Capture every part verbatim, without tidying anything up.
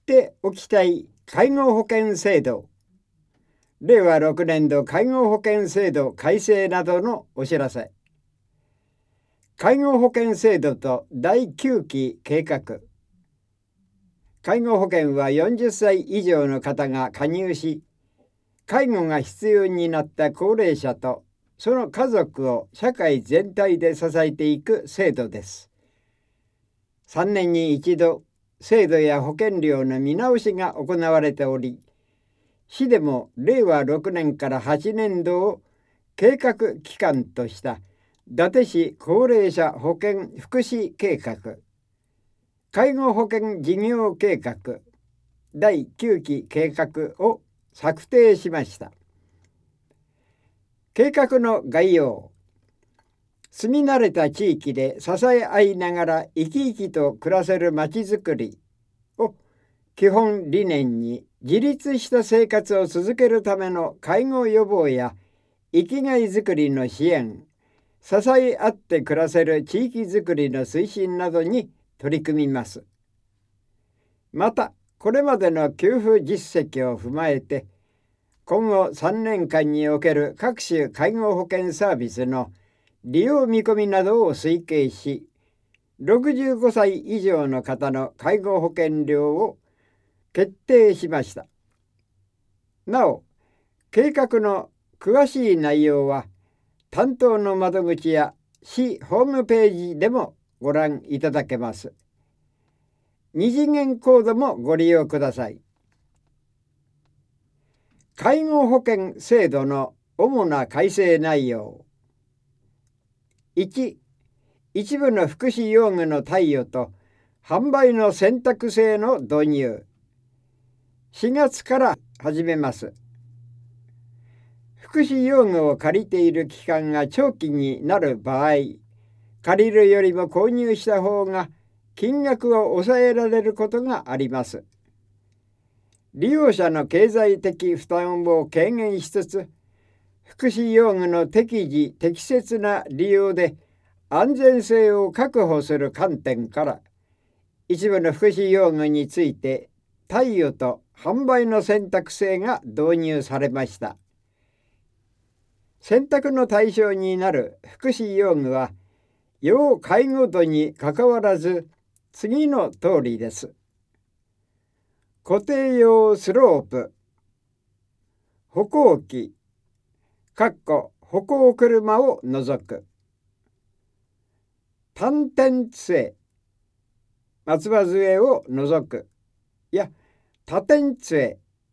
っておきたい介護保険制度、れいわろくねん度介護保険制度改正などのお知らせ。介護保険制度とだいきゅうき計画。介護保険はよんじゅっさい以上の方が加入し、介護が必要になった高齢者とその家族を社会全体で支えていく制度です。さんねんに一度、制度や保険料の見直しが行われており、市でもれいわろくねんからはちねん度を計画期間とした伊達市高齢者保険福祉計画、介護保険事業計画だいきゅうき計画を策定しました。計画の概要。住み慣れた地域で支え合いながら生き生きと暮らせるまちづくりを基本理念に、自立した生活を続けるための介護予防や生きがいづくりの支援、支え合って暮らせる地域づくりの推進などに取り組みます。また、これまでの給付実績を踏まえて、今後さんねんかんにおける各種介護保険サービスの利用見込みなどを推計し、ろくじゅうごさい以上の方の介護保険料を決定しました。なお、計画の詳しい内容は担当の窓口や市ホームページでもご覧いただけます。二次元コードもご利用ください。介護保険制度の主な改正内容。いち、一部の福祉用具の貸与と販売の選択制の導入。しがつから始めます。福祉用具を借りている期間が長期になる場合、借りるよりも購入した方が金額を抑えられることがあります。利用者の経済的負担を軽減しつつ、福祉用具の適時適切な利用で安全性を確保する観点から、一部の福祉用具について貸与と販売の選択制が導入されました。選択の対象になる福祉用具は、要介護度にかかわらず次の通りです。固定用スロープ、歩行器、かっこ歩行車を除く。単点杖、松葉杖を除く。や多点杖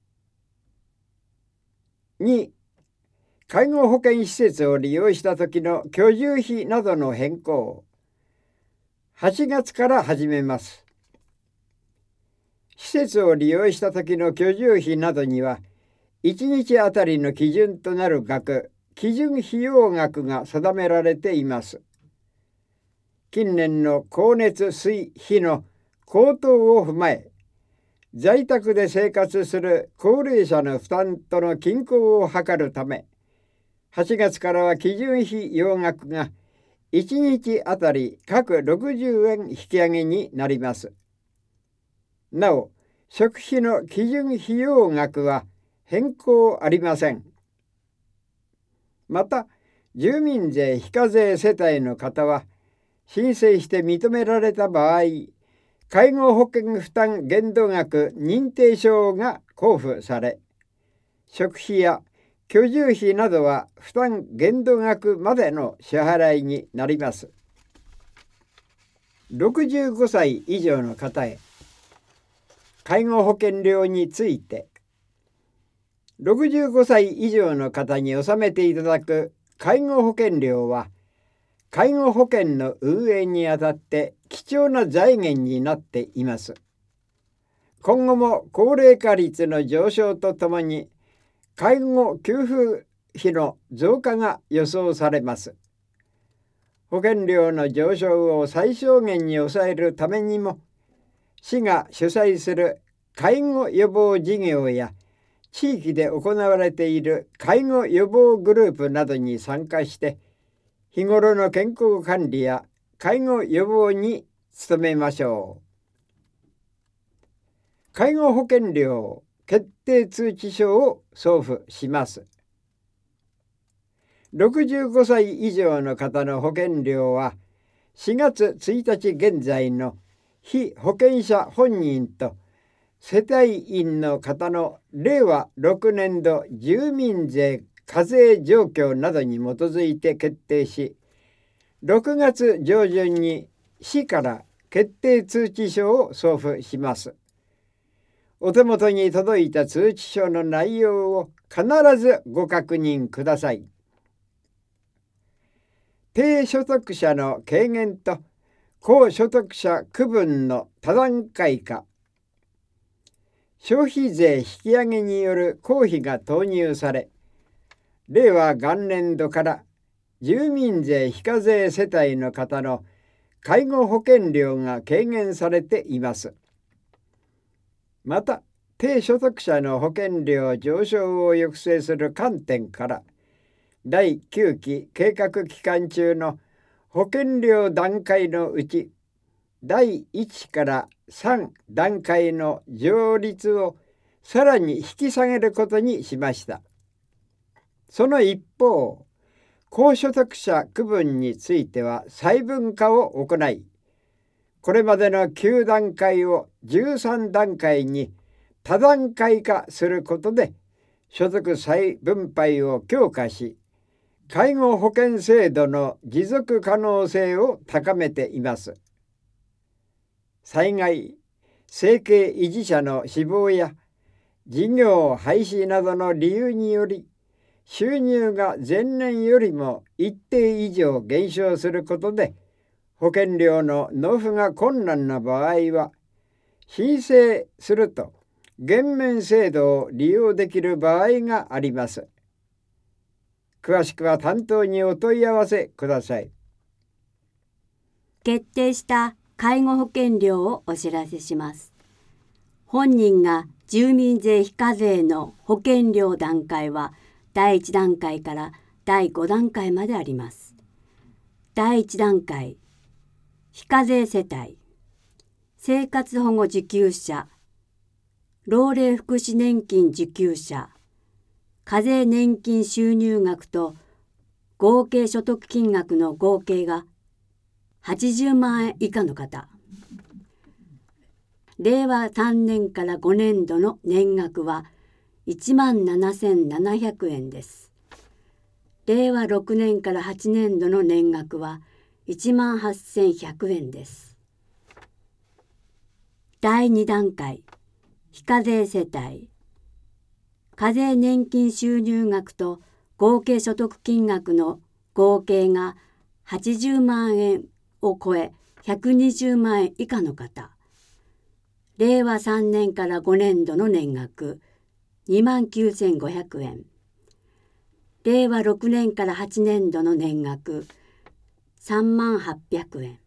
に、介護保険施設を利用した時の居住費などの変更をはちがつから始めます。施設を利用した時の居住費などには、いちにちあたりの基準となる額、基準費用額が定められています。近年の光熱水費の高騰を踏まえ、在宅で生活する高齢者の負担との均衡を図るため、はちがつからは基準費用額がいちにちあたり各ろくじゅうえん引き上げになります。なお、食費の基準費用額は変更ありません。また、住民税非課税世帯の方は、申請して認められた場合、介護保険負担限度額認定証が交付され、食費や居住費などは負担限度額までの支払いになります。ろくじゅうごさい以上の方へ、介護保険料について、ろくじゅうごさい以上の方に納めていただく介護保険料は、介護保険の運営にあたって貴重な財源になっています。今後も高齢化率の上昇とともに、介護給付費の増加が予想されます。保険料の上昇を最小限に抑えるためにも、市が主催する介護予防事業や地域で行われている介護予防グループなどに参加して、日頃の健康管理や介護予防に努めましょう。 介護保険料決定通知書を送付します。ろくじゅうごさい以上の方の保険料はしがつついたち現在の被保険者本人と世帯員の方のれいわろくねんど住民税課税状況などに基づいて決定し、ろくがつ上旬に市から決定通知書を送付します。お手元に届いた通知書の内容を必ずご確認ください。低所得者の軽減と高所得者区分の多段階化、消費税引き上げによる公費が投入され、れいわ元年度から住民税非課税世帯の方の介護保険料が軽減されています。また、低所得者の保険料上昇を抑制する観点から、だいきゅうき計画期間中の保険料段階のうち、だいいちからさん段階の上率をさらに引き下げることにしました。その一方、高所得者区分については細分化を行い、これまでのきゅう段階をじゅうさん段階に多段階化することで所得再分配を強化し、介護保険制度の持続可能性を高めています。災害、生計維持者の死亡や事業廃止などの理由により収入が前年よりも一定以上減少することで保険料の納付が困難な場合は、申請すると減免制度を利用できる場合があります。詳しくは担当にお問い合わせください。 決定した介護保険料をお知らせします。本人が住民税非課税の保険料段階はだいいち段階からだいご段階まであります。だいいち段階、非課税世帯、生活保護受給者、老齢福祉年金受給者、課税年金収入額と合計所得金額の合計がはちじゅうまんえん以下の方。れいわさんねんからごねんどの年額はいちまんななせんななひゃくえんです。れいわろくねんからはちねんどの年額はいちまんはっせんひゃくえんです。だいに段階、非課税世帯、課税年金収入額と合計所得金額の合計がはちじゅうまんえんを超えひゃくにじゅうまんえん以下の方。れいわさんねんからごねんどの年額にまんきゅうせんごひゃくえん。れいわろくねんからはちねんどの年額さんまんはっぴゃくえん。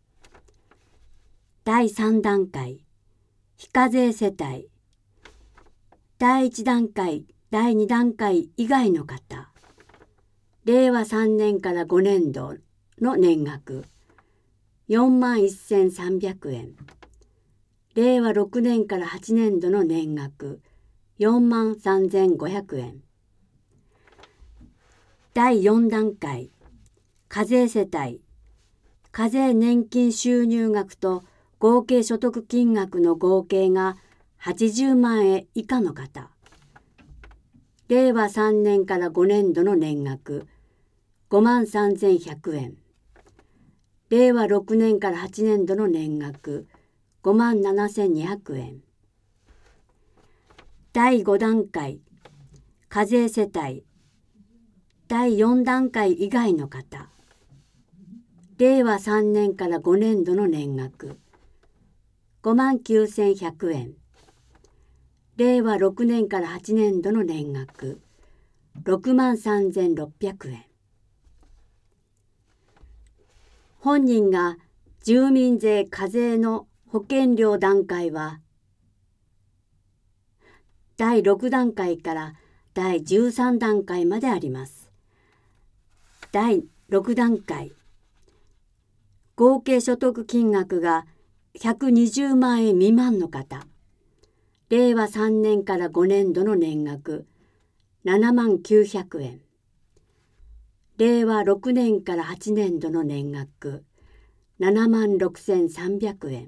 だいさん段階、非課税世帯、だいいち段階、だいに段階以外の方。れいわさんねんからごねんどの年額よんまんせんさんびゃくえん。れいわろくねんからはちねんどの年額よんまんさんぜんごひゃくえん。だいよん段階、課税世帯、課税年金収入額と合計所得金額の合計がはちじゅうまんえん以下の方。れいわさんねんからごねんどの年額ごまんさんぜんひゃくえん。れいわろくねんからはちねんどの年額ごまんななせんにひゃくえん。だいご段階、課税世帯、だいよん段階以外の方。れいわさんねんからごねんどの年額ごまんきゅうせんひゃくえん。れいわろくねんからはちねんどの年額ろくまんさんぜんろっぴゃくえん。本人が住民税課税の保険料段階はだいろく段階からだいじゅうさん段階まであります。だいろく段階、合計所得金額がひゃくにじゅうまんえん未満の方。 れいわさんねんからごねんどの年額ななまんきゅうひゃくえん。れいわろくねんからはちねんどの年額ななまんろくせんさんびゃくえん。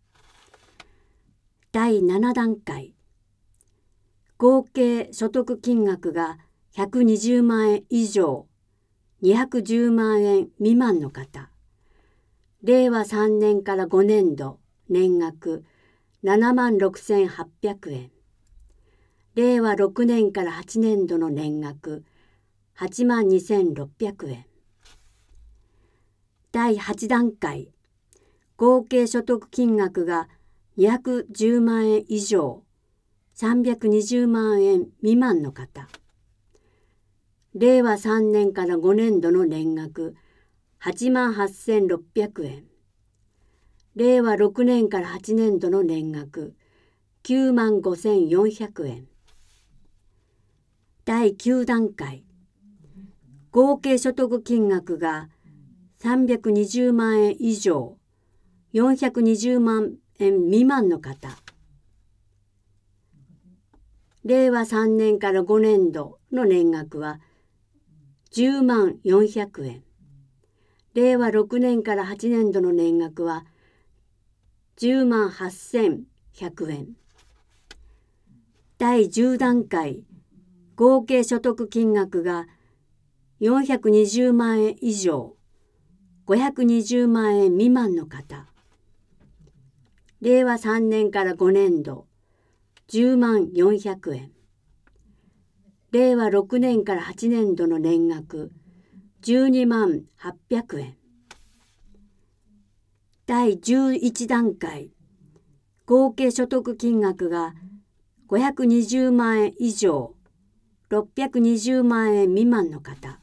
だいななだんかい、合計所得金額がひゃくにじゅうまんえん以上にひゃくじゅうまんえん未満の方、れいわさんねんからごねんど年額ななまんろくせんはっぴゃくえん、れいわろくねんからはちねんどの年額はちまんにせんろっぴゃくえん。だいはちだんかい、合計所得金額がにひゃくじゅうまんえん以上さんびゃくにじゅうまんえん未満の方、れいわさんねんからごねんどの年額はちまんはっせんろっぴゃくえん、れいわろくねんからはちねんどの年額きゅうまんごせんよんひゃくえん。だいきゅうだんかい、合計所得金額がさんびゃくにじゅうまんえん以上よんひゃくにじゅうまんえん未満の方、れいわさんねんからごねんどの年額はじゅうまんよんひゃくえん、れいわろくねんからはちねんどの年額はじゅうまんはっせんひゃくえん。だいじゅうだんかい、合計所得金額がよんひゃくにじゅうまんえん以上ごひゃくにじゅうまんえん未満の方、れいわさんねんからごねんどじゅうまんよんひゃくえん、れいわろくねんからはちねんどの年額じゅうにまんはっぴゃくえん。だいじゅういちだんかい、合計所得金額がごひゃくにじゅうまんえん以上ろっぴゃくにじゅうまんえん未満の方、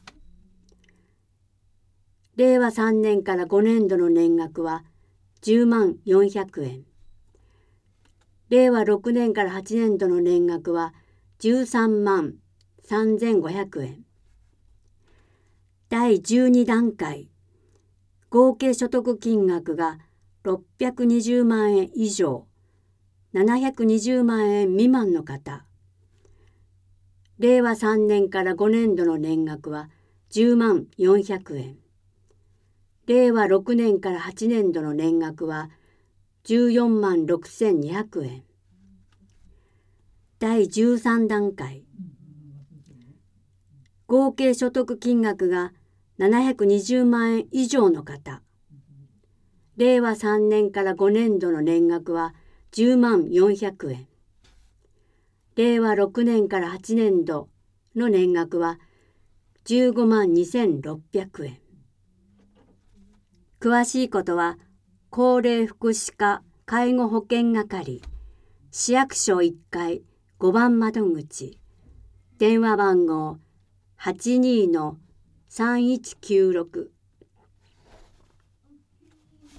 れいわさんねんからごねんどの年額はじゅうまんよんひゃくえん、れいわろくねんからはちねんどの年額はじゅうさんまんさんぜんごひゃくえん。だいじゅうにだんかい、合計所得金額がろっぴゃくにじゅうまんえん以上ななひゃくにじゅうまんえん未満の方、れいわさんねんからごねんどの年額はじゅうまんよんひゃくえん、れいわろくねんからはちねんどの年額はじゅうよんまんろくせんにひゃくえん。だいじゅうさんだんかい、合計所得金額がななひゃくにじゅうまんえん以上の方、れいわさんねんからごねんどの年額はじゅうまんよんひゃくえん、れいわろくねんからはちねんどの年額はじゅうごまんにせんろっぴゃくえん。詳しいことは高齢福祉課介護保険係市役所いっかいごばん窓口、電話番号 はちにーのさんいちきゅうろく